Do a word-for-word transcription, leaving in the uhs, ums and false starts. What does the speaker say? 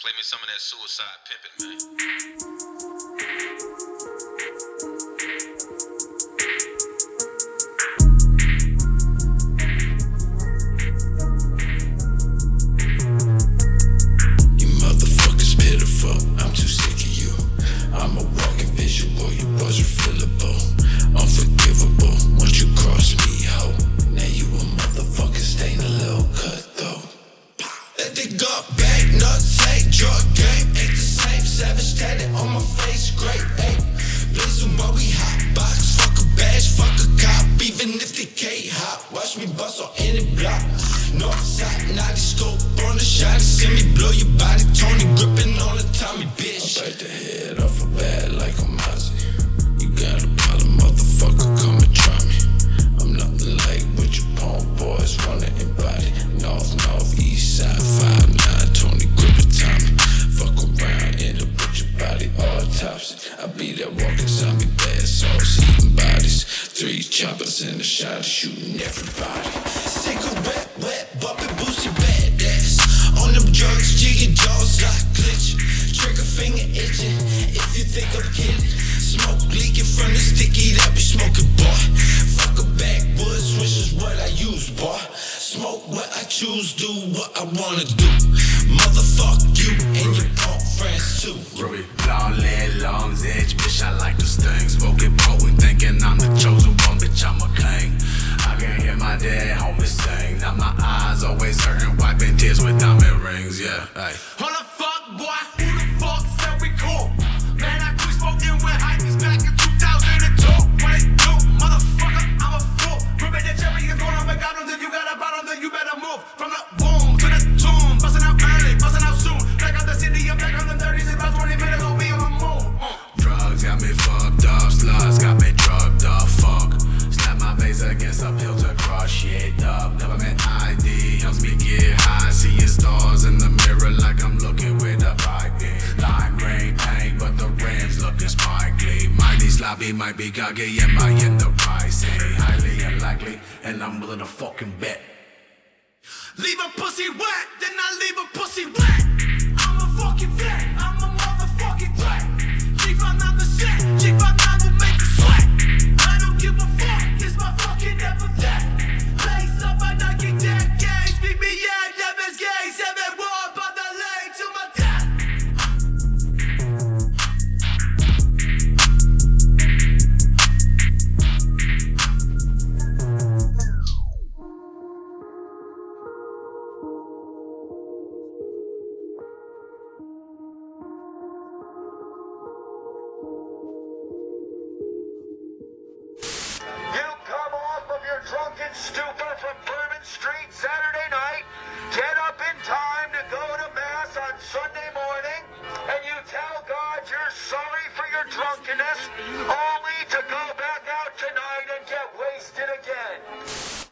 Play me some of that Suicide Pimpin', man. Watch me bust on any block. Northside, naughty scope on the shot. See me blow your body. Tony gripping on the Tommy, bitch. I bite the head off a bat like a Mozzie. You got a problem, motherfucker, come and try me. I'm nothing like what you punk boys wanna embody. North, north, east side, five nine, Tony gripping Tommy. Fuck around, end up with your body autopsy. I be that walking zombie, bad sauce, eating bodies. Three choppers in the shot, shooting everybody. Cigarette wet, bumping boosie badass. On them drugs, jigging jaws like glitch. Trigger finger itching, if you think I'm kidding. Smoke leaking from the sticky that be smoking, boy. Fuck a backwoods, switch is what I use, boy. Smoke what I choose, do what I wanna do. Motherfuck you and your punk friends too. Ruby, long leg, long edge, bitch, I like those things. Smoking potent, thinking I'm the chosen one, bitch, I'm a king. I can hear my dad, homie, sing. Now my eyes always hurting, wiping tears with diamond rings, yeah. Hey. Hold the fuck, boy, who the fuck said we cool? Man, I quit smoking with hypebeast back in two thousand two. What it do, motherfucker, I'm a fool. Ruby, the cherry is going on McDonald's. If you got a bottom, then you better move. From the boom to the tomb, busting out early, busting out soon. Back out the city, I'm back on the thirties. In about twenty minutes, I'll be on the move. Uh. Drugs got me fucked up, sluts got me drugged up, fuck. Slap my face against a pill to cross shit up. Government I D helps me get high, seeing stars in the mirror like I'm looking with a pipe in. Lime green paint, but the rims looking sparkly. Mighty sloppy, might be cocky, am I in the right? Say highly unlikely, and I'm willing to fucking bet. Leave a pussy wet, then I leave a pussy wet. I'm a fucking vet, I'm a motherfucking threat. G five nine the set, G five nine will make you sweat. I don't give a fuck, it's my fucking epithet. Lace up my Nike deck, gaze, beat me, yeah, Devin's gaze. Seven war by the leg to my death. You come off of your drunken stupor from Bourbon Street Saturday night, get up in time to go to Mass on Sunday morning, and you tell God you're sorry for your drunkenness, only to go back out tonight and get wasted again.